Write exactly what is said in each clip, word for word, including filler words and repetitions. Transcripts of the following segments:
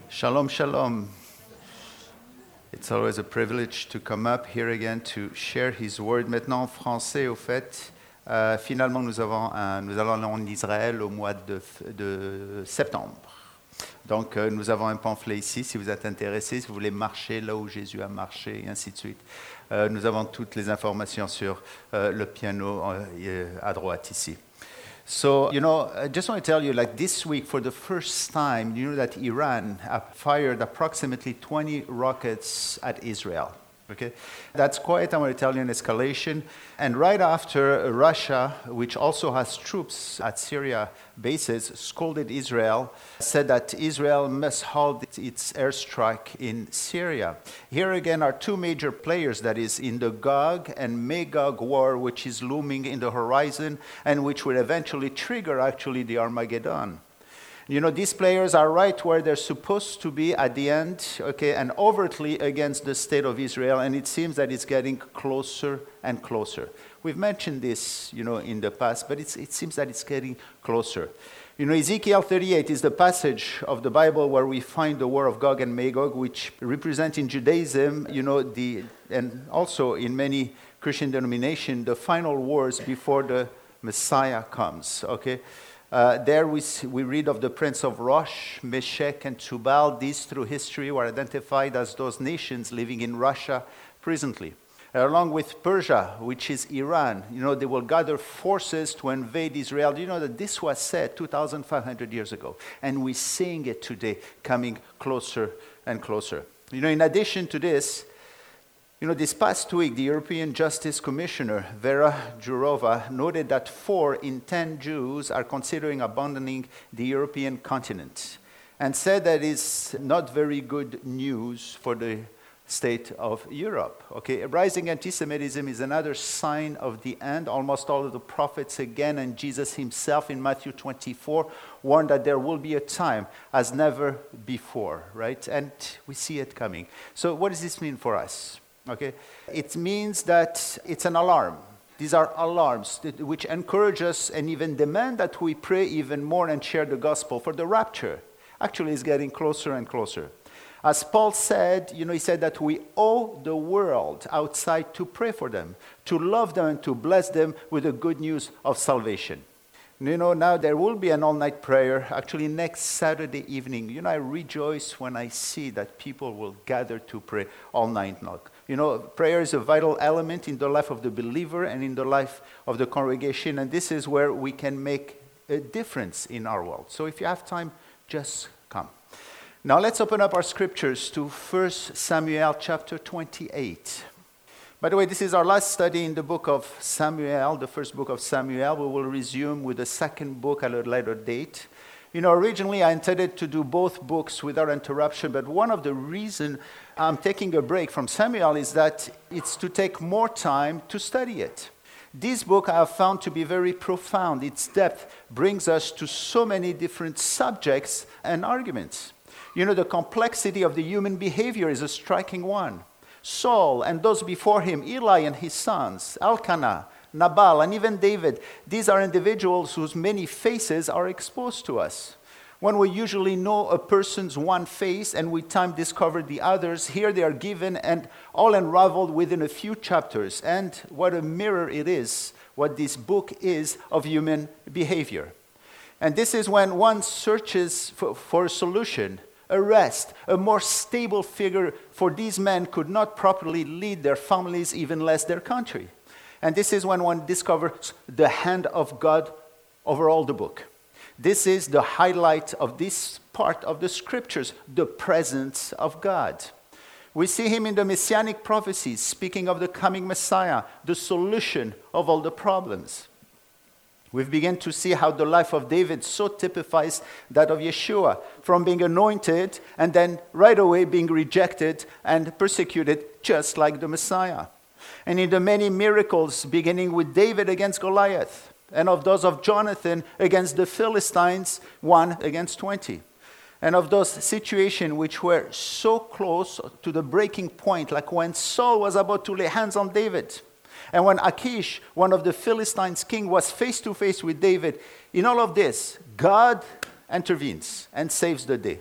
Shalom, shalom. It's always a privilege to come up here again to share His word. Maintenant en français, au fait, euh, finalement nous, avons un, nous allons en Israël au mois de, de septembre. Donc euh, nous avons un pamphlet ici, si vous êtes intéressés, si vous voulez marcher là où Jésus a marché, et ainsi de suite. Euh, nous avons toutes les informations sur euh, le piano euh, à droite ici. So, you know, I just want to tell you, like this week, for the first time, you know that Iran fired approximately twenty rockets at Israel. Okay? That's quite, I want to tell you, an escalation. And right after, Russia, which also has troops at Syria bases, scolded Israel, said that Israel must halt its airstrike in Syria. Here again are two major players, that is, in the Gog and Magog war, which is looming in the horizon and which will eventually trigger, actually, the Armageddon. You know, these players are right where they're supposed to be at the end, okay, and overtly against the state of Israel, and it seems that it's getting closer and closer. We've mentioned this, you know, in the past, but it's, it seems that it's getting closer. You know, Ezekiel thirty-eight is the passage of the Bible where we find the war of Gog and Magog, which represent in Judaism, you know, the and also in many Christian denominations, the final wars before the Messiah comes, okay? Uh, there we, see, we read of the prince of Rosh, Meshech, and Tubal. These through history were identified as those nations living in Russia presently. Uh, along with Persia, which is Iran, you know, they will gather forces to invade Israel. You know that this was said two thousand five hundred years ago, and we're seeing it today coming closer and closer. You know, in addition to this, You know, this past week, the European Justice Commissioner, Vera Jourova, noted that four in ten Jews are considering abandoning the European continent and said that it's not very good news for the state of Europe. Okay, rising anti-Semitism is another sign of the end. Almost all of the prophets again, and Jesus himself in Matthew twenty-four warned that there will be a time as never before, right? And we see it coming. So what does this mean for us? Okay, it means that it's an alarm. These are alarms that, which encourage us and even demand that we pray even more and share the gospel. For the rapture actually is getting closer and closer. As Paul said, you know, he said that we owe the world outside to pray for them, to love them and to bless them with the good news of salvation. You know, now there will be an all-night prayer, actually next Saturday evening. You know, I rejoice when I see that people will gather to pray all night long. You know, prayer is a vital element in the life of the believer and in the life of the congregation, and this is where we can make a difference in our world. So if you have time, just come. Now let's open up our scriptures to First Samuel chapter twenty-eight. By the way, this is our last study in the book of Samuel, the first book of Samuel. We will resume with the second book at a later date. You know, originally I intended to do both books without interruption, but one of the reasons I'm taking a break from Samuel is that it's to take more time to study it. This book I have found to be very profound. Its depth brings us to so many different subjects and arguments. You know, the complexity of the human behavior is a striking one. Saul and those before him, Eli and his sons, Elkanah, Nabal, and even David, these are individuals whose many faces are exposed to us. When we usually know a person's one face and with time discover the others, here they are given and all unraveled within a few chapters. And what a mirror it is, what this book is of human behavior. And this is when one searches for, for a solution, a rest, a more stable figure, for these men could not properly lead their families, even less their country. And this is when one discovers the hand of God over all the book. This is the highlight of this part of the scriptures, the presence of God. We see him in the messianic prophecies, speaking of the coming Messiah, the solution of all the problems. We've begun to see how the life of David so typifies that of Yeshua, from being anointed and then right away being rejected and persecuted just like the Messiah. And in the many miracles, beginning with David against Goliath, and of those of Jonathan against the Philistines, one against twenty. And of those situations which were so close to the breaking point, like when Saul was about to lay hands on David, and when Achish, one of the Philistines' king, was face to face with David. In all of this, God intervenes and saves the day.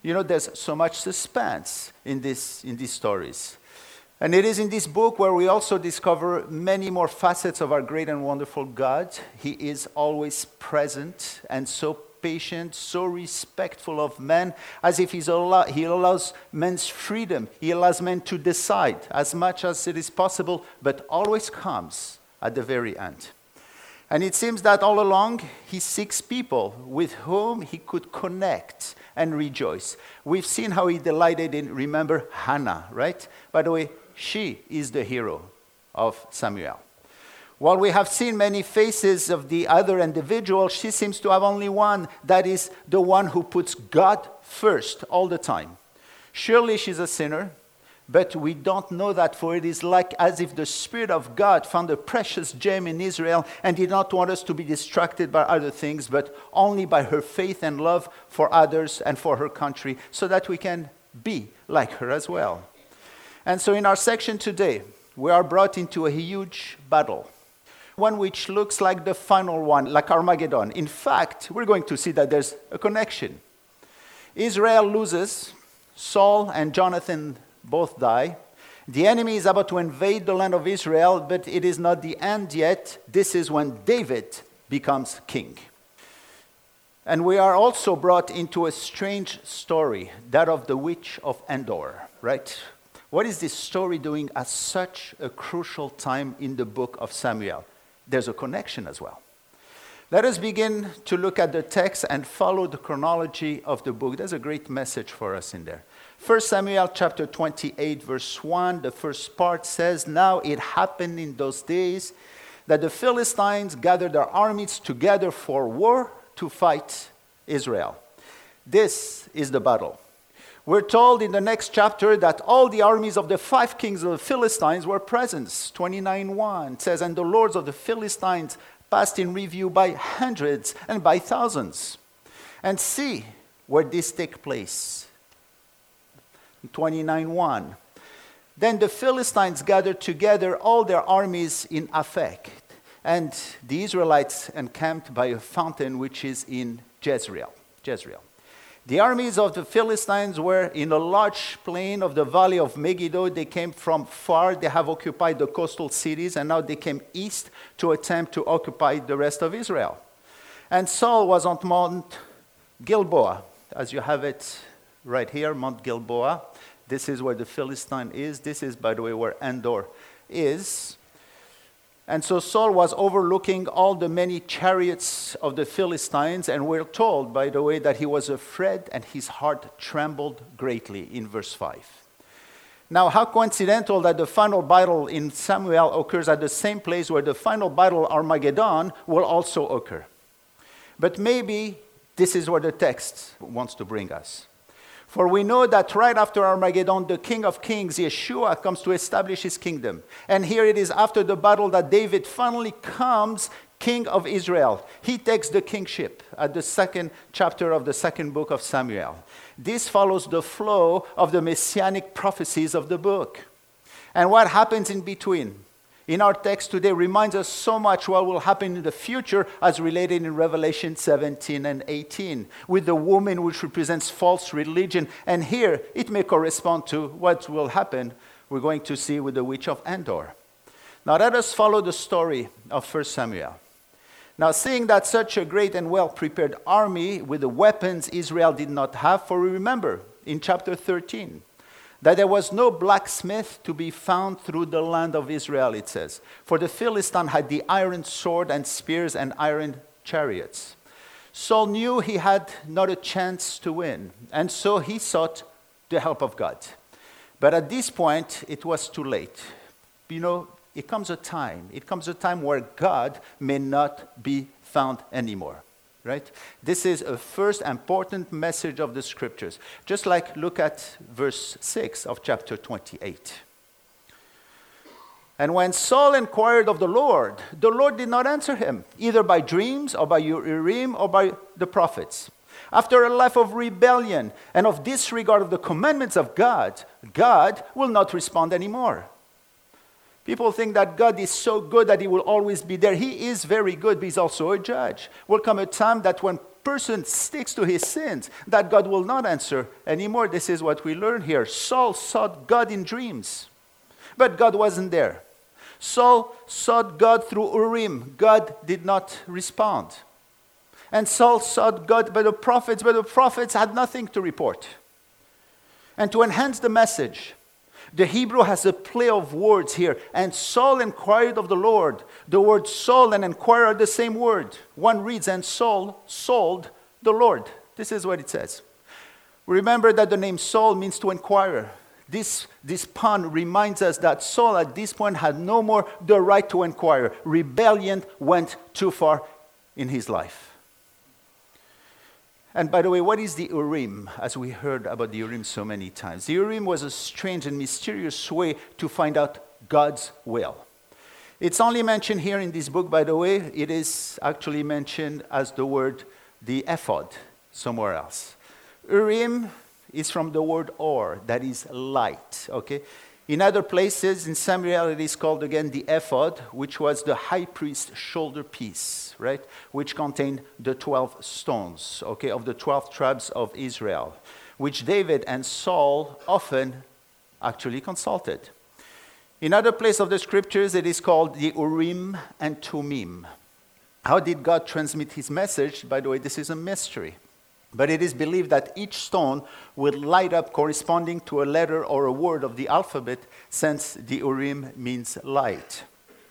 You know, there's so much suspense in, this, in these stories. And it is in this book where we also discover many more facets of our great and wonderful God. He is always present and so patient, so respectful of men, as if he's allow, he allows men's freedom. He allows men to decide as much as it is possible, but always comes at the very end. And it seems that all along, he seeks people with whom he could connect and rejoice. We've seen how he delighted in, remember, Hannah, right? By the way, she is the hero of Samuel. While we have seen many faces of the other individuals, she seems to have only one. That is the one who puts God first all the time. Surely she's a sinner, but we don't know that, for it is like as if the Spirit of God found a precious gem in Israel and did not want us to be distracted by other things, but only by her faith and love for others and for her country, so that we can be like her as well. And so in our section today, we are brought into a huge battle, one which looks like the final one, like Armageddon. In fact, we're going to see that there's a connection. Israel loses, Saul and Jonathan both die. The enemy is about to invade the land of Israel, but it is not the end yet. This is when David becomes king. And we are also brought into a strange story, that of the witch of Endor, right? What is this story doing at such a crucial time in the book of Samuel? There's a connection as well. Let us begin to look at the text and follow the chronology of the book. There's a great message for us in there. First Samuel chapter twenty-eight, verse one, the first part says, "Now it happened in those days that the Philistines gathered their armies together for war to fight Israel." This is the battle. We're told in the next chapter that all the armies of the five kings of the Philistines were present. twenty-nine one says, "And the lords of the Philistines passed in review by hundreds and by thousands." And see where this takes place. twenty-nine one. "Then the Philistines gathered together all their armies in Aphek, and the Israelites encamped by a fountain which is in Jezreel." Jezreel. The armies of the Philistines were in a large plain of the valley of Megiddo. They came from far. They have occupied the coastal cities, and now they came east to attempt to occupy the rest of Israel. And Saul was on Mount Gilboa, as you have it right here, Mount Gilboa. This is where the Philistine is. This is, by the way, where Endor is. And so Saul was overlooking all the many chariots of the Philistines, and we're told, by the way, that he was afraid and his heart trembled greatly in verse five. Now, how coincidental that the final battle in Samuel occurs at the same place where the final battle, Armageddon, will also occur. But maybe this is where the text wants to bring us. For we know that right after Armageddon, the King of Kings, Yeshua, comes to establish his kingdom. And here it is after the battle that David finally comes King of Israel. He takes the kingship at the second chapter of the second book of Samuel. This follows the flow of the messianic prophecies of the book. And what happens in between in our text today reminds us so much what will happen in the future as related in Revelation seventeen and eighteen with the woman which represents false religion. And here it may correspond to what will happen we're going to see with the witch of Endor. Now let us follow the story of First Samuel. Now, seeing that such a great and well-prepared army with the weapons Israel did not have, for we remember in chapter thirteen, that there was no blacksmith to be found through the land of Israel, it says. For the Philistine had the iron sword and spears and iron chariots. Saul knew he had not a chance to win, and so he sought the help of God. But at this point, it was too late. You know, it comes a time, it comes a time where God may not be found anymore. Right? This is a first important message of the scriptures. Just like look at verse six of chapter twenty-eight. "And when Saul inquired of the Lord, the Lord did not answer him, either by dreams or by Urim or by the prophets. After a life of rebellion and of disregard of the commandments of God, God will not respond anymore." People think that God is so good that he will always be there. He is very good, but he's also a judge. Will come a time that when person sticks to his sins, that God will not answer anymore. This is what we learn here. Saul sought God in dreams, but God wasn't there. Saul sought God through Urim. God did not respond. And Saul sought God by the prophets, but the prophets had nothing to report. And to enhance the message, the Hebrew has a play of words here. And Saul inquired of the Lord. The word Saul and inquire are the same word. One reads, and Saul sold the Lord. This is what it says. Remember that the name Saul means to inquire. This, this pun reminds us that Saul at this point had no more the right to inquire. Rebellion went too far in his life. And by the way, what is the Urim, as we heard about the Urim so many times? The Urim was a strange and mysterious way to find out God's will. It's only mentioned here in this book, by the way. It is actually mentioned as the word, the ephod, somewhere else. Urim is from the word or, that is light, okay? In other places, in Samuel, it is called again the ephod, which was the high priest's shoulder piece, right? Which contained the twelve stones, okay, of the twelve tribes of Israel, which David and Saul often actually consulted. In other places of the scriptures, it is called the Urim and Tumim. How did God transmit his message? By the way, this is a mystery. But it is believed that each stone would light up corresponding to a letter or a word of the alphabet, since the Urim means light.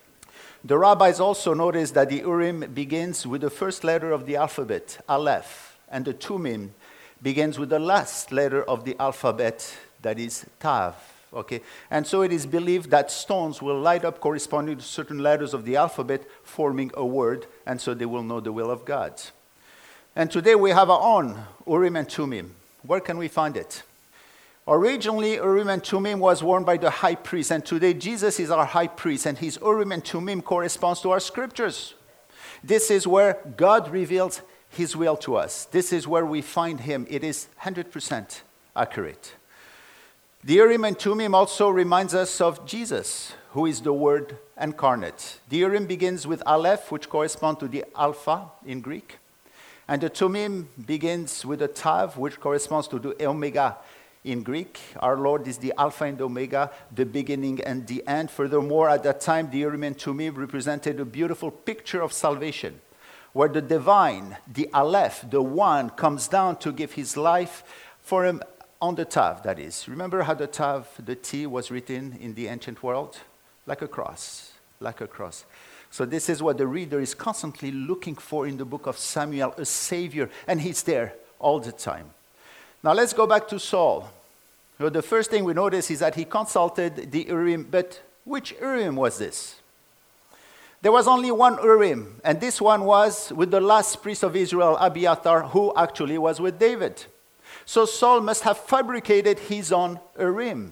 The rabbis also noticed that the Urim begins with the first letter of the alphabet, Aleph, and the Tumim begins with the last letter of the alphabet, that is Tav. Okay? And so it is believed that stones will light up corresponding to certain letters of the alphabet, forming a word, and so they will know the will of God. And today we have our own Urim and Tumim. Where can we find it? Originally, Urim and Tumim was worn by the high priest, and today Jesus is our high priest, and his Urim and Tumim corresponds to our scriptures. This is where God reveals his will to us. This is where we find him. It is one hundred percent accurate. The Urim and Tumim also reminds us of Jesus, who is the Word incarnate. The Urim begins with Aleph, which corresponds to the Alpha in Greek. And the Tumim begins with a Tav, which corresponds to the Omega in Greek. Our Lord is the Alpha and Omega, the beginning and the end. Furthermore, at that time, the Urim and Tumim represented a beautiful picture of salvation, where the divine, the Aleph, the One, comes down to give his life for him on the Tav, that is. Remember how the Tav, the T, was written in the ancient world? Like a cross, like a cross. So this is what the reader is constantly looking for in the book of Samuel, a savior, and he's there all the time. Now let's go back to Saul. So the first thing we notice is that he consulted the Urim, but which Urim was this? There was only one Urim, and this one was with the last priest of Israel, Abiathar, who actually was with David. So Saul must have fabricated his own Urim.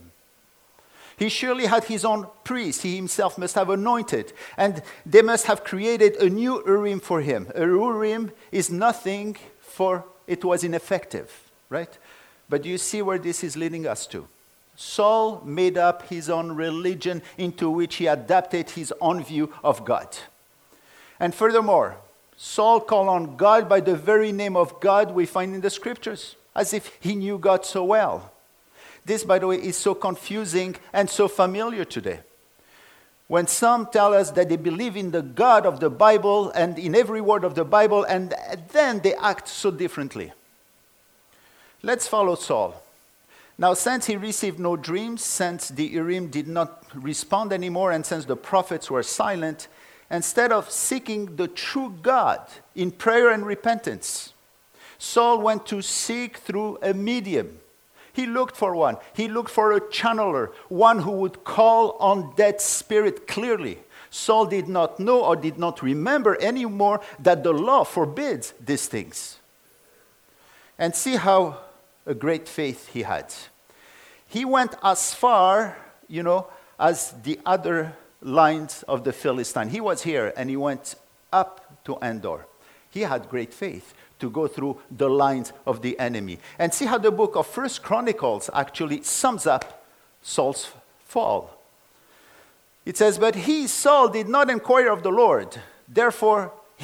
He surely had his own priest. He himself must have anointed. And they must have created a new Urim for him. A Urim is nothing, for it was ineffective, right? But do you see where this is leading us to? Saul made up his own religion into which he adapted his own view of God. And furthermore, Saul called on God by the very name of God we find in the scriptures, as if he knew God so well. This, by the way, is so confusing and so familiar today. When some tell us that they believe in the God of the Bible and in every word of the Bible, and then they act so differently. Let's follow Saul. Now, since he received no dreams, since the Urim did not respond anymore, and since the prophets were silent, instead of seeking the true God in prayer and repentance, Saul went to seek through a medium. He looked for one. He looked for a channeler, one who would call on that spirit clearly. Saul did not know or did not remember anymore that the law forbids these things. And see how a great faith he had. He went as far, you know, as the other lines of the Philistine. He was here and he went up to Endor. He had great faith to go through the lines of the enemy. And see how the book of First Chronicles actually sums up Saul's fall. It says, but he, Saul, did not inquire of the Lord. Therefore,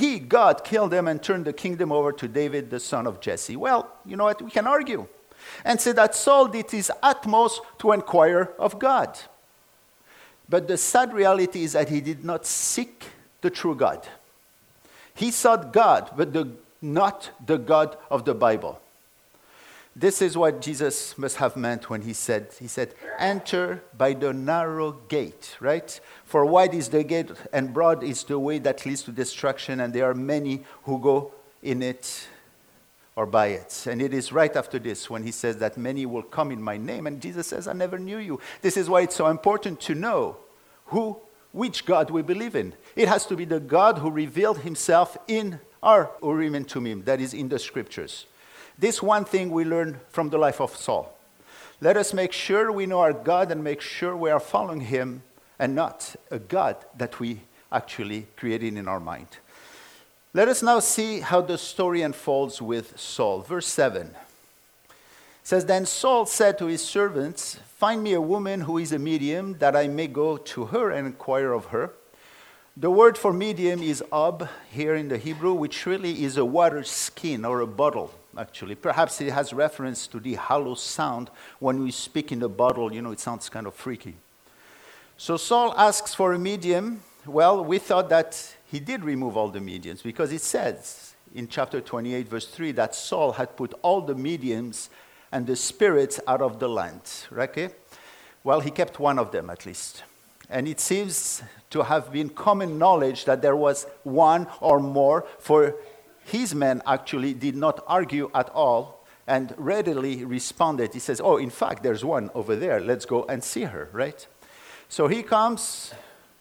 he, God, killed them and turned the kingdom over to David, the son of Jesse. Well, you know what? We can argue and say that Saul did his utmost to inquire of God. But the sad reality is that he did not seek the true God. He sought God, but the, not the God of the Bible. This is what Jesus must have meant when he said, he said, enter by the narrow gate, right? For wide is the gate and broad is the way that leads to destruction, and there are many who go in it or by it. And it is right after this when he says that many will come in my name, and Jesus says, I never knew you. This is why it's so important to know who, which God we believe in. It has to be the God who revealed himself in our Urim and Tumim, that is in the scriptures. This one thing we learn from the life of Saul. Let us make sure we know our God and make sure we are following him and not a God that we actually created in our mind. Let us now see how the story unfolds with Saul. Verse seven. It says, then Saul said to his servants, find me a woman who is a medium, that I may go to her and inquire of her. The word for medium is ob here in the Hebrew, which really is a water skin or a bottle, actually. Perhaps it has reference to the hollow sound when we speak in the bottle. You know, it sounds kind of freaky. So Saul asks for a medium. Well, we thought that he did remove all the mediums, because it says in chapter twenty-eight, verse three, that Saul had put all the mediums and the spirits out of the land. Okay? Well, he kept one of them at least. And it seems to have been common knowledge that there was one or more, for his men actually did not argue at all and readily responded. He says, oh, in fact, there's one over there. Let's go and see her, right? So he comes.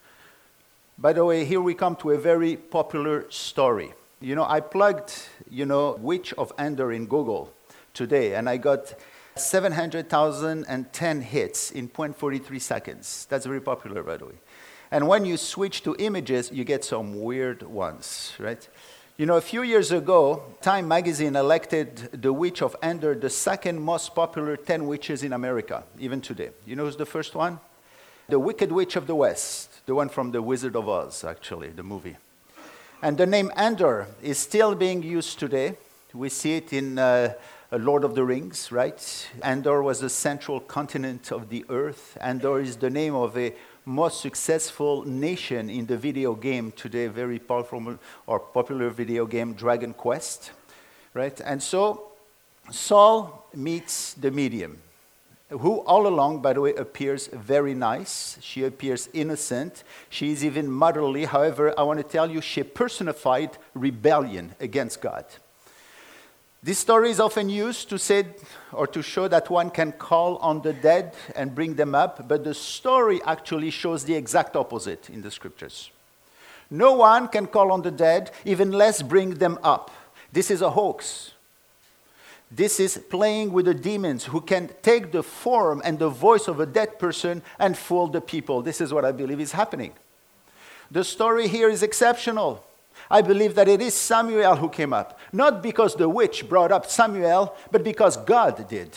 By the way, here we come to a very popular story. You know, I plugged, you know, Witch of Endor in Google today, and I got seven hundred thousand ten hits in zero point four three seconds. That's very popular, by the way. And when you switch to images, you get some weird ones, right? You know, a few years ago, Time magazine elected the Witch of Endor the second most popular ten witches in America, even today. You know who's the first one? The Wicked Witch of the West, the one from The Wizard of Oz, actually, the movie. And the name Endor is still being used today. We see it in uh, Lord of the Rings, right? Endor was the central continent of the earth. Endor is the name of a most successful nation in the video game today, very powerful or popular video game, Dragon Quest, right? And so Saul meets the medium, who all along, by the way, appears very nice. She appears innocent. She is even motherly. However, I want to tell you, she personified rebellion against God. This story is often used to say or to show that one can call on the dead and bring them up, but the story actually shows the exact opposite in the scriptures. No one can call on the dead, even less bring them up. This is a hoax. This is playing with the demons who can take the form and the voice of a dead person and fool the people. This is what I believe is happening. The story here is exceptional. I believe that it is Samuel who came up, not because the witch brought up Samuel, but because God did.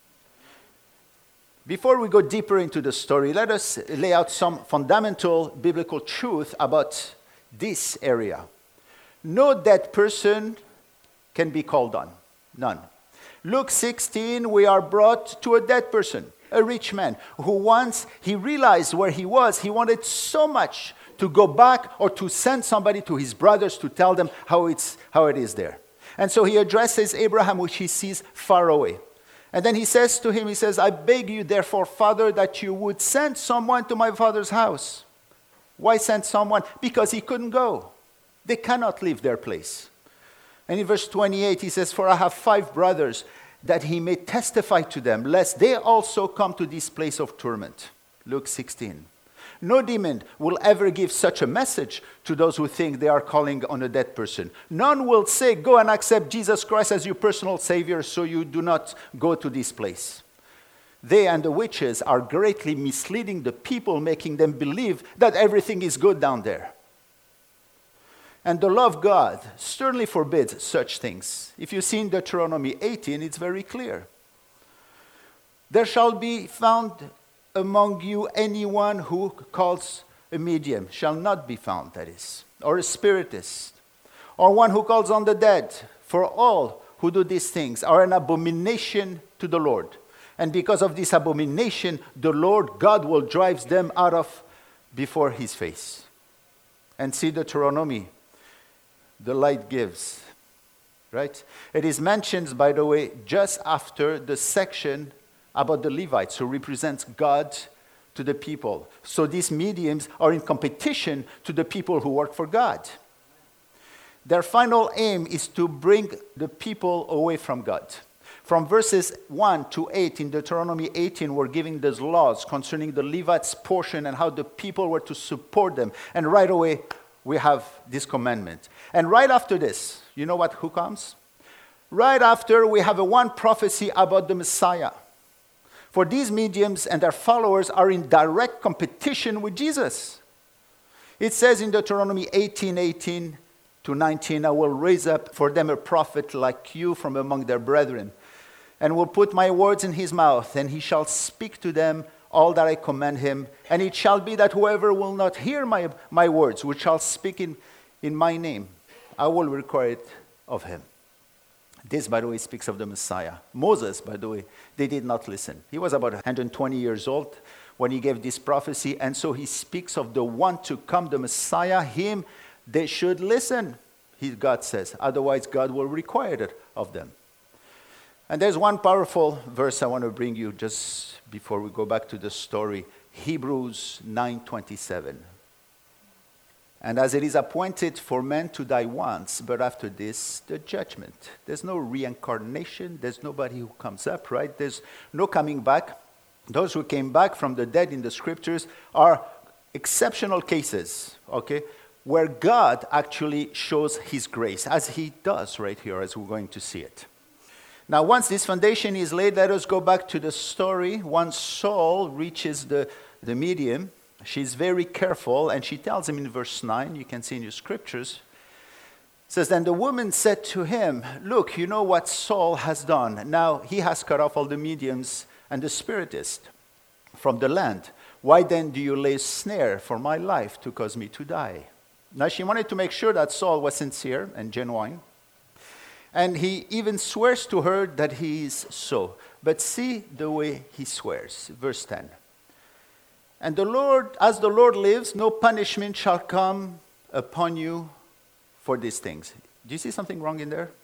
Before we go deeper into the story, let us lay out some fundamental biblical truth about this area. No dead person can be called on. None. Luke sixteen, we are brought to a dead person, a rich man, who once he realized where he was, he wanted so much to go back or to send somebody to his brothers to tell them how it's how it is there. And so he addresses Abraham, which he sees far away. And then he says to him, he says, I beg you, therefore, Father, that you would send someone to my father's house. Why send someone? Because he couldn't go. They cannot leave their place. And in verse twenty-eight, he says, for I have five brothers, that he may testify to them, lest they also come to this place of torment. Luke sixteen. No demon will ever give such a message to those who think they are calling on a dead person. None will say, go and accept Jesus Christ as your personal Savior so you do not go to this place. They and the witches are greatly misleading the people, making them believe that everything is good down there. And the law of God sternly forbids such things. If you see in Deuteronomy eighteen, it's very clear. There shall be found among you anyone who calls a medium, shall not be found, that is, or a spiritist, or one who calls on the dead. For all who do these things are an abomination to the Lord. And because of this abomination, the Lord God will drive them out of before his face. And see Deuteronomy, the light gives. Right? It is mentioned, by the way, just after the section about the Levites, who represents God to the people. So these mediums are in competition to the people who work for God. Their final aim is to bring the people away from God. From verses one to eight in Deuteronomy eighteen, we're giving those laws concerning the Levites' portion and how the people were to support them. And right away, we have this commandment. And right after this, you know what? Who comes? Right after, we have a one prophecy about the Messiah. For these mediums and their followers are in direct competition with Jesus. It says in Deuteronomy eighteen, eighteen to nineteen, I will raise up for them a prophet like you from among their brethren, and will put my words in his mouth, and he shall speak to them all that I command him. And it shall be that whoever will not hear my, my words, which shall speak in, in my name, I will require it of him. This, by the way, speaks of the Messiah. Moses, by the way, they did not listen. He was about one hundred twenty years old when he gave this prophecy, and so he speaks of the one to come, the Messiah. Him, they should listen, he, God says. Otherwise, God will require it of them. And there's one powerful verse I want to bring you just before we go back to the story. Hebrews nine twenty-seven. And as it is appointed for men to die once, but after this, the judgment. There's no reincarnation. There's nobody who comes up, right? There's no coming back. Those who came back from the dead in the scriptures are exceptional cases, okay, where God actually shows his grace, as he does right here, as we're going to see it. Now, once this foundation is laid, let us go back to the story. Once Saul reaches the, the medium, she's very careful, and she tells him in verse nine, you can see in your scriptures, it says, then the woman said to him, look, you know what Saul has done. Now he has cut off all the mediums and the spiritists from the land. Why then do you lay a snare for my life to cause me to die? Now she wanted to make sure that Saul was sincere and genuine. And he even swears to her that he is so. But see the way he swears. Verse ten. And the Lord, as the Lord lives, no punishment shall come upon you for these things. Do you see something wrong in there?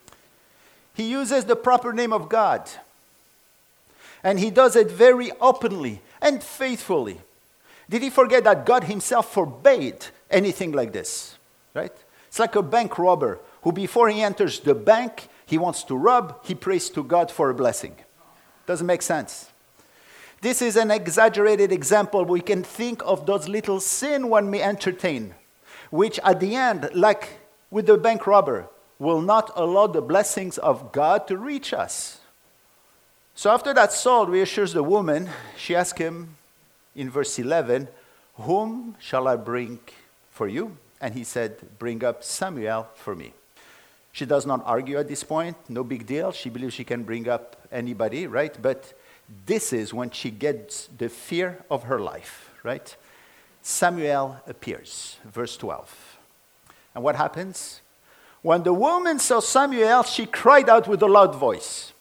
He uses the proper name of God. And he does it very openly and faithfully. Did he forget that God himself forbade anything like this? Right? It's like a bank robber who, before he enters the bank, he wants to rob, he prays to God for a blessing. Doesn't make sense. This is an exaggerated example. We can think of those little sins one may entertain, which at the end, like with the bank robber, will not allow the blessings of God to reach us. So after that, Saul reassures the woman. She asks him in verse eleven, whom shall I bring for you? And he said, bring up Samuel for me. She does not argue at this point. No big deal. She believes she can bring up anybody, right? But this is when she gets the fear of her life, right? Samuel appears, verse twelve. And what happens? When the woman saw Samuel, she cried out with a loud voice.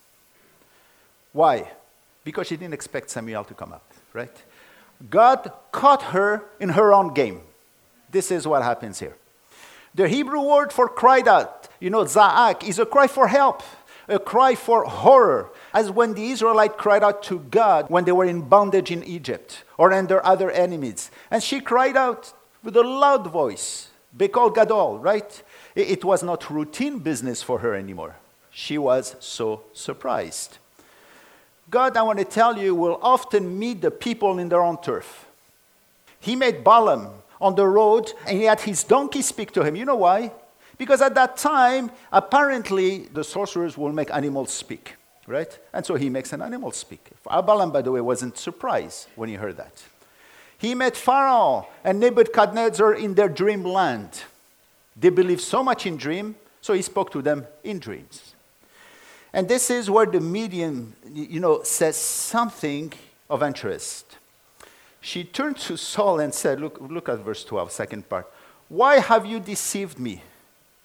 Why? Because she didn't expect Samuel to come up, right? God caught her in her own game. This is what happens here. The Hebrew word for cried out, you know, za'ak, is a cry for help, a cry for horror, as when the Israelites cried out to God when they were in bondage in Egypt or under other enemies. And she cried out with a loud voice, Bekol Gadol, right? It was not routine business for her anymore. She was so surprised. God, I want to tell you, will often meet the people in their own turf. He made Balaam on the road, and he had his donkey speak to him. You know why? Because at that time, apparently, the sorcerers will make animals speak, right? And so he makes an animal speak. Balaam, by the way, wasn't surprised when he heard that. He met Pharaoh and Nebuchadnezzar in their dreamland. They believed so much in dream, so he spoke to them in dreams. And this is where the medium, you know, says something of interest. She turned to Saul and said, look, look at verse twelve, second part. Why have you deceived me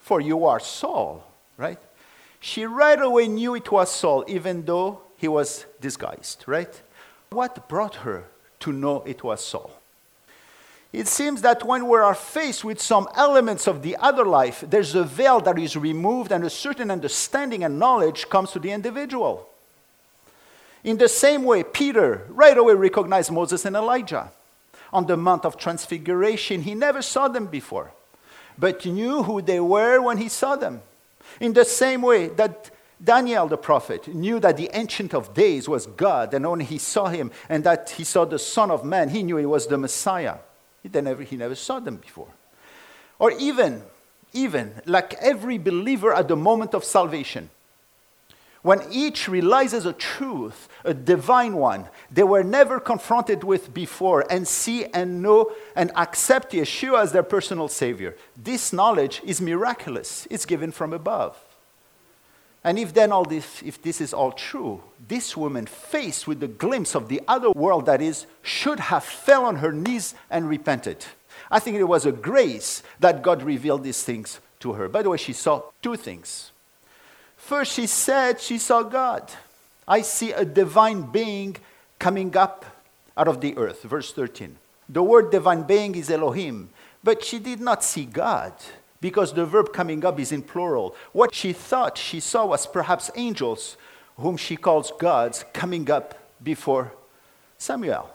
for you are Saul, right? She right away knew it was Saul, even though he was disguised, right? What brought her to know it was Saul? It seems that when we are faced with some elements of the other life, there's a veil that is removed and a certain understanding and knowledge comes to the individual. In the same way, Peter right away recognized Moses and Elijah. On the Mount of Transfiguration, he never saw them before, but knew who they were when he saw them. In the same way that Daniel the prophet knew that the Ancient of Days was God, and when he saw him and that he saw the Son of Man, he knew he was the Messiah. He never, he never saw them before. Or even, even like every believer at the moment of salvation, when each realizes a truth, a divine one, they were never confronted with before, and see and know and accept Yeshua as their personal Savior. This knowledge is miraculous. It's given from above. And if then all this, if this is all true, this woman, faced with the glimpse of the other world that is, should have fell on her knees and repented. I think it was a grace that God revealed these things to her. By the way, she saw two things. First, she said she saw God. I see a divine being coming up out of the earth. Verse thirteen. The word divine being is Elohim, but she did not see God, because the verb coming up is in plural. What she thought she saw was perhaps angels, whom she calls gods, coming up before Samuel.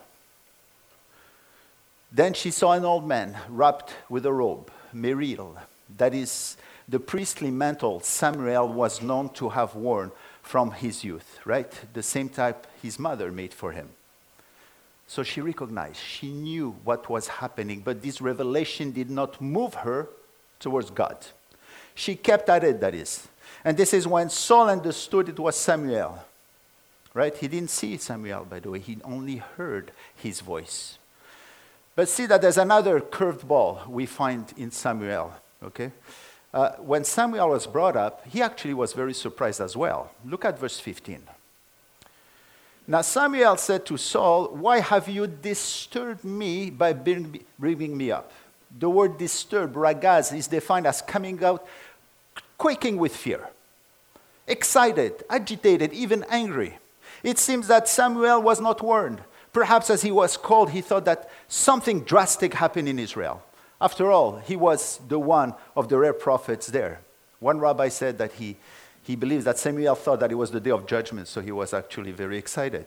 Then she saw an old man wrapped with a robe, meril, that is the priestly mantle Samuel was known to have worn from his youth, right? The same type his mother made for him. So she recognized, she knew what was happening, but this revelation did not move her towards God. She kept at it, that is. And this is when Saul understood it was Samuel. Right? He didn't see Samuel, by the way. He only heard his voice. But see that there's another curved ball we find in Samuel. Okay? Uh, when Samuel was brought up, he actually was very surprised as well. Look at verse fifteen. Now Samuel said to Saul, "Why have you disturbed me by bringing me up?" The word disturb, ragaz, is defined as coming out quaking with fear, excited, agitated, even angry. It seems that Samuel was not warned. Perhaps as he was called, he thought that something drastic happened in Israel. After all, he was the one of the rare prophets there. One rabbi said that he, he believes that Samuel thought that it was the day of judgment, so he was actually very excited.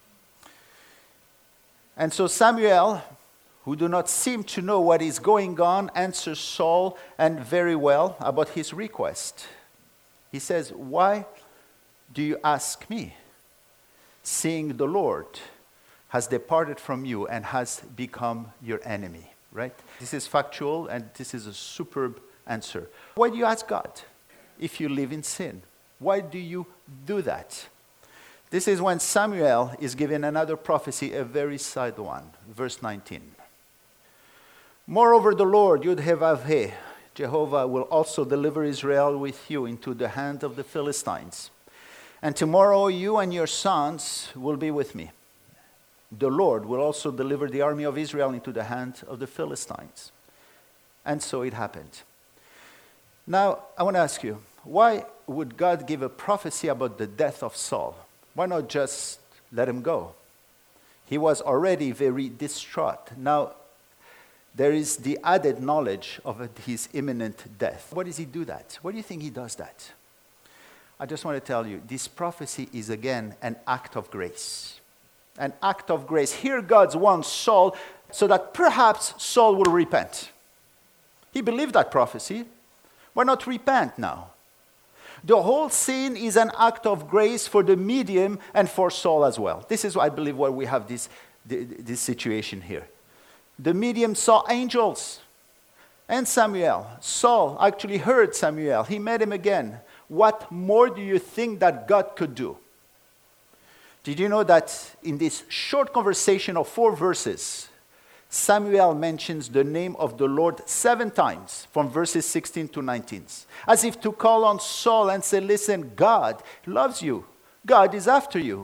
And so Samuel, who do not seem to know what is going on, answers Saul, and very well, about his request. He says, "Why do you ask me, seeing the Lord has departed from you and has become your enemy?" Right? This is factual, and this is a superb answer. Why do you ask God if you live in sin? Why do you do that? This is when Samuel is given another prophecy, a very sad one. Verse nineteen. "Moreover, the Lord, Yud-Heh-Vav-Heh, Jehovah, will also deliver Israel with you into the hand of the Philistines. And tomorrow you and your sons will be with me. The Lord will also deliver the army of Israel into the hand of the Philistines." And so it happened. Now, I want to ask you, why would God give a prophecy about the death of Saul? Why not just let him go? He was already very distraught. Now, there is the added knowledge of his imminent death. Why does he do that? Why do you think he does that? I just want to tell you, this prophecy is again an act of grace. An act of grace. Here God wants Saul so that perhaps Saul will repent. He believed that prophecy. Why not repent now? The whole scene is an act of grace for the medium and for Saul as well. This is, I believe, why we have this, this situation here. The medium saw angels and Samuel. Saul actually heard Samuel. He met him again. What more do you think that God could do? Did you know that in this short conversation of four verses, Samuel mentions the name of the Lord seven times from verses sixteen to nineteen, as if to call on Saul and say, listen, God loves you. God is after you.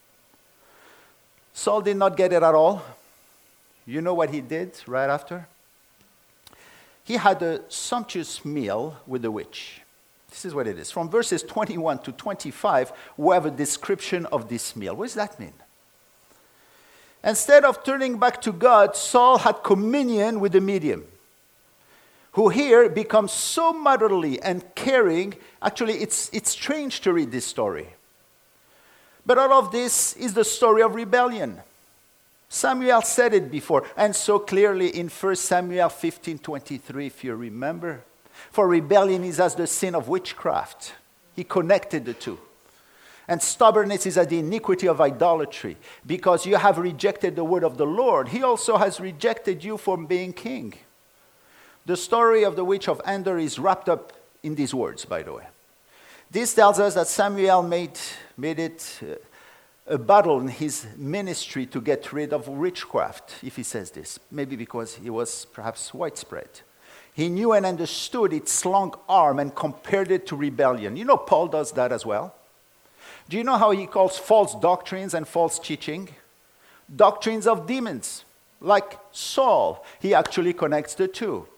Saul did not get it at all. You know what he did right after? he had a sumptuous meal with the witch. This is what it is. From verses twenty-one to twenty-five, we have a description of this meal. What does that mean? Instead of turning back to God, Saul had communion with the medium, who here becomes so motherly and caring. Actually, it's, it's strange to read this story. But all of this is the story of rebellion. Samuel said it before, and so clearly in First Samuel fifteen twenty-three, if you remember. For rebellion is as the sin of witchcraft. He connected the two. And stubbornness is as the iniquity of idolatry, because you have rejected the word of the Lord. He also has rejected you from being king. The story of the witch of Endor is wrapped up in these words, by the way. This tells us that Samuel made, made it uh, a battle in his ministry to get rid of witchcraft, if he says this. Maybe because it was perhaps widespread. He knew and understood its long arm and compared it to rebellion. You know, Paul does that as well. Do you know how he calls false doctrines and false teaching? Doctrines of demons. Like Saul, he actually connects the two.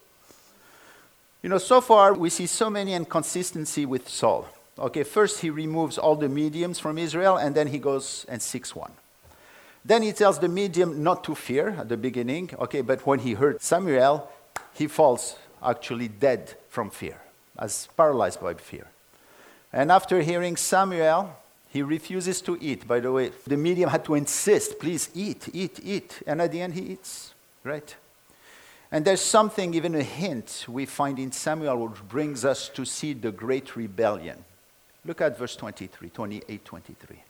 You know, so far we see so many inconsistency with Saul. Okay, first he removes all the mediums from Israel, and then he goes and seeks one. Then he tells the medium not to fear at the beginning. Okay, but when he heard Samuel, he falls actually dead from fear, as paralyzed by fear. And after hearing Samuel, he refuses to eat. By the way, the medium had to insist, please eat, eat, eat. And at the end, he eats, right? And there's something, even a hint, we find in Samuel which brings us to see the great rebellion. Look at verse twenty-three, twenty-eight, twenty-three.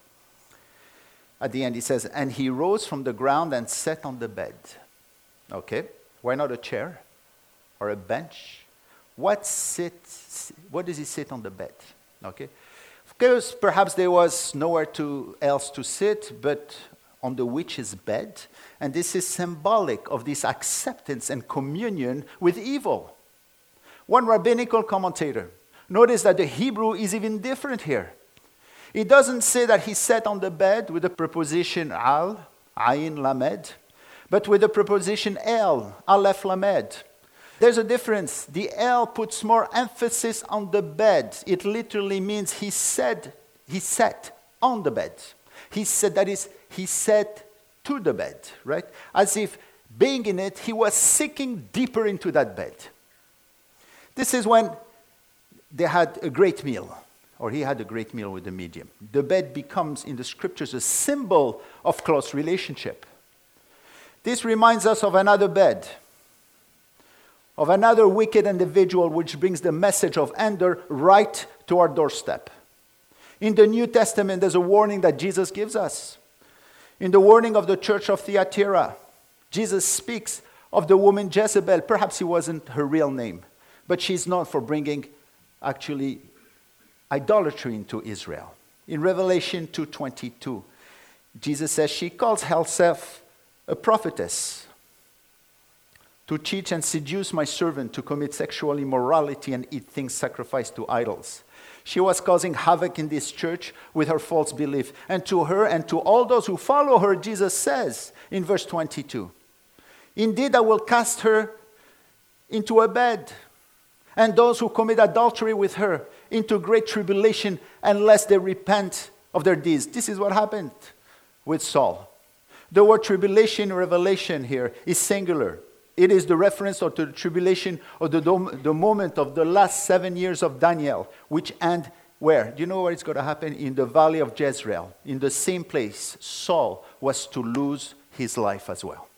At the end, he says, and he rose from the ground and sat on the bed. Okay, why not a chair or a bench? What sits? What does he sit on the bed? Okay, because perhaps there was nowhere to, else to sit but on the witch's bed. And this is symbolic of this acceptance and communion with evil. One rabbinical commentator, notice that the Hebrew is even different here. It doesn't say that he sat on the bed with the preposition al, ayin lamed, but with the preposition el, aleph lamed. There's a difference. The el puts more emphasis on the bed. It literally means he said, he sat on the bed. He said, that is, he sat to the bed, right? As if being in it, he was sinking deeper into that bed. This is when they had a great meal, or he had a great meal with the medium. The bed becomes, in the scriptures, a symbol of close relationship. This reminds us of another bed, of another wicked individual which brings the message of Endor right to our doorstep. In the New Testament, there's a warning that Jesus gives us. In the warning of the church of Thyatira, Jesus speaks of the woman Jezebel. Perhaps it wasn't her real name, but she's known for bringing actually idolatry into Israel. In Revelation two twenty-two, Jesus says she calls herself a prophetess to teach and seduce my servant to commit sexual immorality and eat things sacrificed to idols. She was causing havoc in this church with her false belief. And to her and to all those who follow her, Jesus says in verse twenty-two, indeed, I will cast her into a bed, and those who commit adultery with her into great tribulation unless they repent of their deeds. This is what happened with Saul. The word tribulation in Revelation here is singular. It is the reference to the tribulation of the, dom- the moment of the last seven years of Daniel, which end where? Do you know where it's going to happen? In the valley of Jezreel. In the same place Saul was to lose his life as well.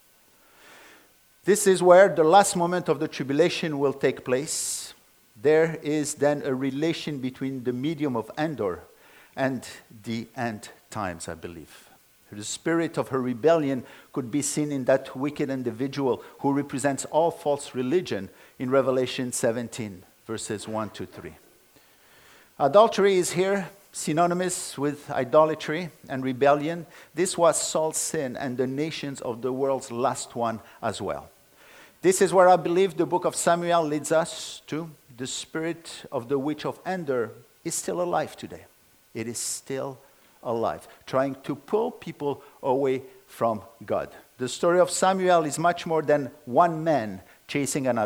This is where the last moment of the tribulation will take place. There is then a relation between the medium of Endor and the end times, I believe. The spirit of her rebellion could be seen in that wicked individual who represents all false religion in Revelation seventeen, verses one to three. Adultery is here synonymous with idolatry and rebellion. This was Saul's sin and the nations of the world's last one as well. This is where I believe the book of Samuel leads us to. The spirit of the witch of Endor is still alive today. It is still alive, trying to pull people away from God. The story of Samuel is much more than one man chasing another,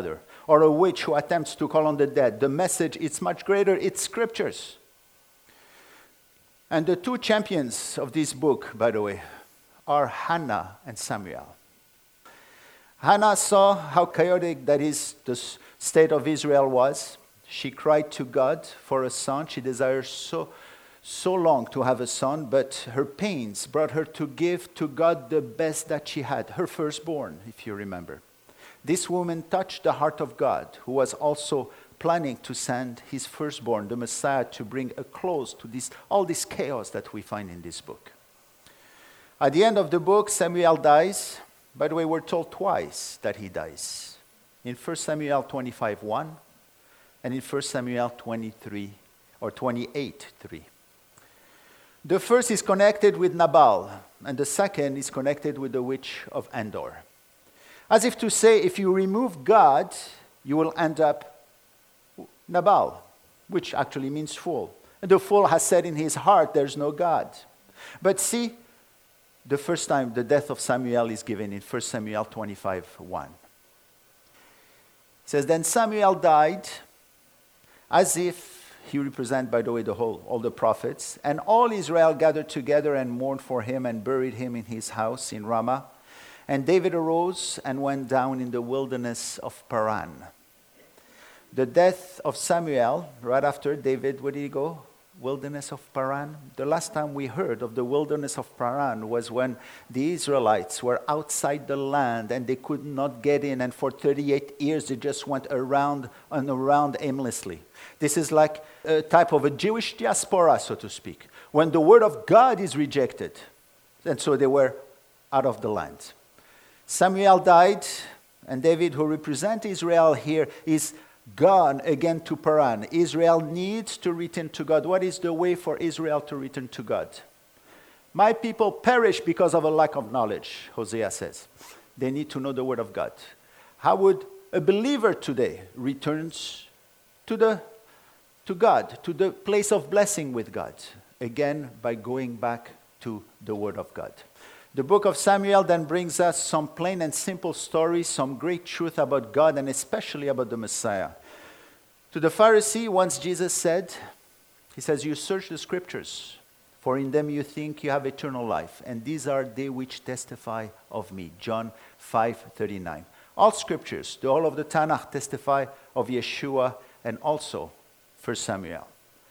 or a witch who attempts to call on the dead. The message is much greater. It's scriptures. And the two champions of this book, by the way, are Hannah and Samuel. Hannah saw how chaotic, that is, the state of Israel was. She cried to God for a son. She desired so, so long to have a son, but her pains brought her to give to God the best that she had, her firstborn, if you remember. This woman touched the heart of God, who was also planning to send his firstborn, the Messiah, to bring a close to this, all this chaos that we find in this book. At the end of the book, Samuel dies. By the way, we're told twice that he dies. In First Samuel twenty-five one and in First Samuel twenty-three or twenty-eight three. The first is connected with Nabal, and the second is connected with the witch of Endor. As if to say, if you remove God, you will end up Nabal, which actually means fool. And the fool has said in his heart, there's no God. But see, the first time the death of Samuel is given in First Samuel twenty-five one. It says, then Samuel died, as if he represents, by the way, the whole, all the prophets, and all Israel gathered together and mourned for him and buried him in his house in Ramah. And David arose and went down in the wilderness of Paran. The death of Samuel, right after David, where did he go? Wilderness of Paran. The last time we heard of the wilderness of Paran was when the Israelites were outside the land and they could not get in, and for thirty-eight years they just went around and around aimlessly. This is like a type of a Jewish diaspora, so to speak, when the word of God is rejected, and so they were out of the land. Samuel died, and David, who represents Israel here, is gone again to Paran. Israel needs to return to God. What is the way for Israel to return to God? My people perish because of a lack of knowledge, Hosea says. They need to know the word of God. How would a believer today return to the to God, to the place of blessing with God? Again, by going back to the word of God. The book of Samuel then brings us some plain and simple stories, some great truth about God, and especially about the Messiah. To the Pharisee, once Jesus said, he says, you search the scriptures, for in them you think you have eternal life, and these are they which testify of me. John five thirty-nine. All scriptures, the whole of the Tanakh, testify of Yeshua and also First Samuel.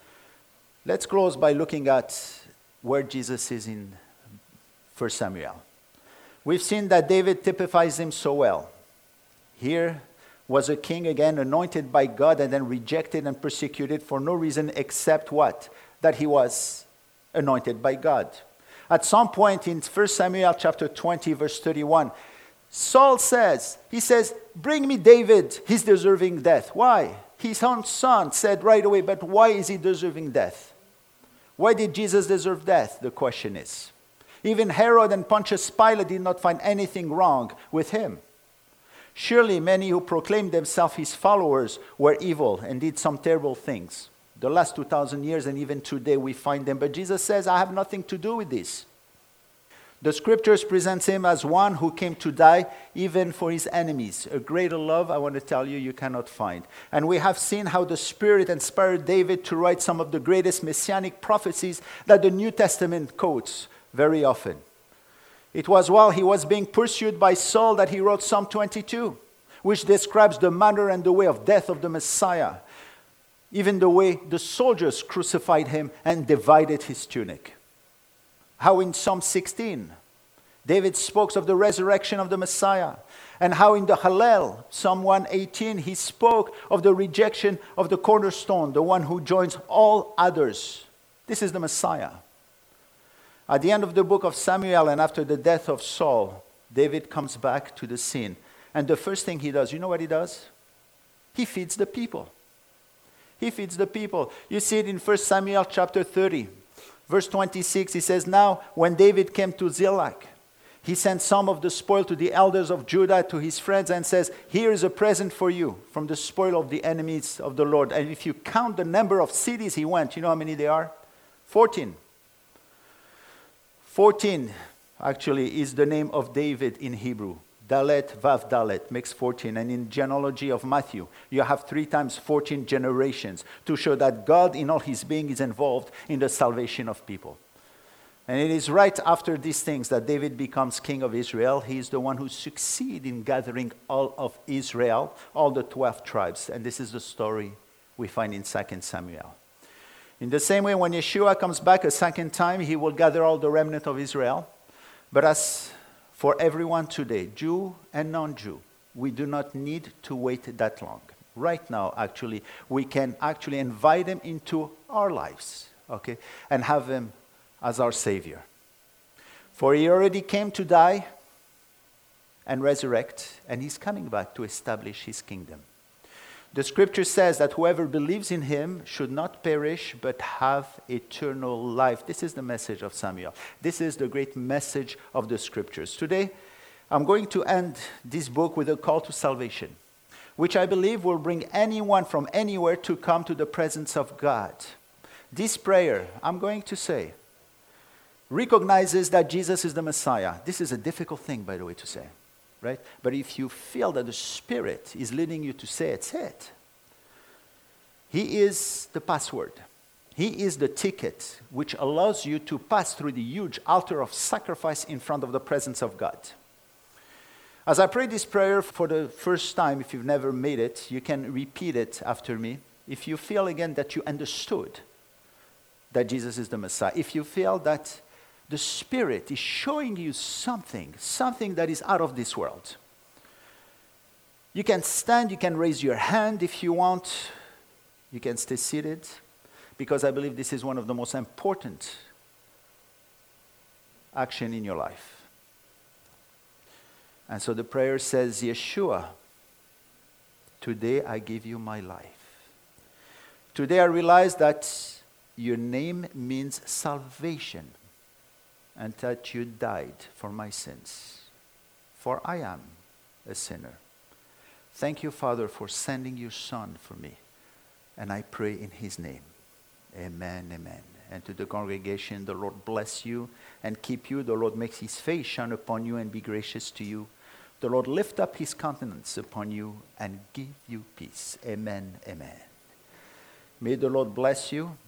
Let's close by looking at where Jesus is in First Samuel. We've seen that David typifies him so well. Here was a king again anointed by God and then rejected and persecuted for no reason except what? That he was anointed by God. At some point in First Samuel chapter twenty verse thirty-one, Saul says, he says, bring me David, he's deserving death. Why? His own son said right away, but why is he deserving death? Why did Jesus deserve death? The question is. Even Herod and Pontius Pilate did not find anything wrong with him. Surely many who proclaimed themselves his followers were evil and did some terrible things. The last two thousand years and even today we find them. But Jesus says, I have nothing to do with this. The scriptures present him as one who came to die even for his enemies. A greater love, I want to tell you, you cannot find. And we have seen how the Spirit inspired David to write some of the greatest messianic prophecies that the New Testament quotes very often. It was while he was being pursued by Saul that he wrote Psalm twenty-two, which describes the manner and the way of death of the Messiah, even the way the soldiers crucified him and divided his tunic. How in Psalm sixteen, David spoke of the resurrection of the Messiah, and how in the Hallel, Psalm one eighteen, he spoke of the rejection of the cornerstone, the one who joins all others. This is the Messiah. At the end of the book of Samuel and after the death of Saul, David comes back to the scene. And the first thing he does, you know what he does? He feeds the people. He feeds the people. You see it in First Samuel chapter thirty. Verse twenty-six, he says, now when David came to Ziklag, he sent some of the spoil to the elders of Judah, to his friends, and says, here is a present for you from the spoil of the enemies of the Lord. And if you count the number of cities he went, you know how many they are? fourteen. fourteen, actually, is the name of David in Hebrew. Dalet, Vav, Dalet makes fourteen. And in genealogy of Matthew, you have three times fourteen generations to show that God in all his being is involved in the salvation of people. And it is right after these things that David becomes king of Israel. He is the one who succeeds in gathering all of Israel, all the twelve tribes. And this is the story we find in Second Samuel. In the same way, when Yeshua comes back a second time, he will gather all the remnant of Israel. But as for everyone today, Jew and non-Jew, we do not need to wait that long. Right now, actually, we can actually invite him into our lives, okay, and have him as our Savior. For he already came to die and resurrect, and he's coming back to establish his kingdom. The scripture says that whoever believes in him should not perish, but have eternal life. This is the message of Samuel. This is the great message of the scriptures. Today, I'm going to end this book with a call to salvation, which I believe will bring anyone from anywhere to come to the presence of God. This prayer, I'm going to say, recognizes that Jesus is the Messiah. This is a difficult thing, by the way, to say. Right? But if you feel that the Spirit is leading you to say it, say it. He is the password. He is the ticket which allows you to pass through the huge altar of sacrifice in front of the presence of God. As I pray this prayer for the first time, if you've never made it, you can repeat it after me. If you feel again that you understood that Jesus is the Messiah, if you feel that the Spirit is showing you something, something that is out of this world. You can stand, you can raise your hand if you want. You can stay seated, because I believe this is one of the most important actions in your life. And so the prayer says, Yeshua, today I give you my life. Today I realize that your name means salvation, and that you died for my sins, for I am a sinner. Thank you, Father, for sending your Son for me, and I pray in his name. Amen, amen. And to the congregation, the Lord bless you and keep you. The Lord makes his face shine upon you and be gracious to you. The Lord lift up his countenance upon you and give you peace. Amen, amen. May the Lord bless you.